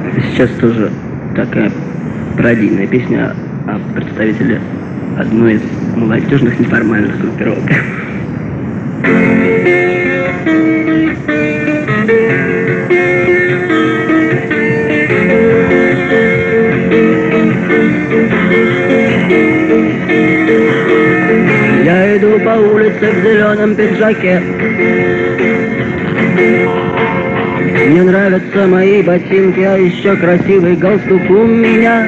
Сейчас тоже такая пародийная песня о представителе одной из молодежных неформальных группировок. Я иду по улице в зеленом пиджаке. Мне нравятся мои ботинки, а еще красивый галстук у меня.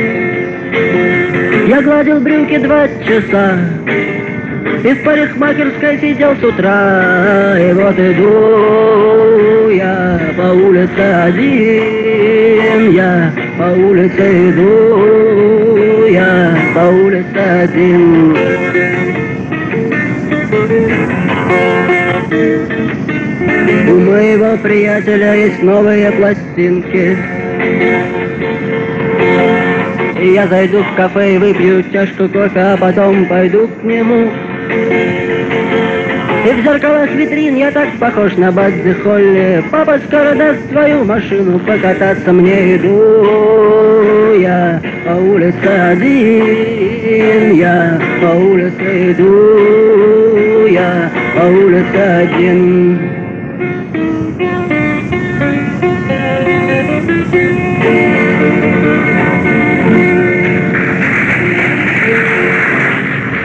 Я гладил брюки 2 часа и в парикмахерской сидел с утра. И вот иду я по улице один, я по улице иду, я по улице один. У моего приятеля есть новые пластинки. И я зайду в кафе и выпью чашку кофе, а потом пойду к нему. И в зеркалах витрин я так похож на Бадди Холли. Папа скоро даст свою машину покататься, мне иду я по улице один, я по улице иду, я по улице один.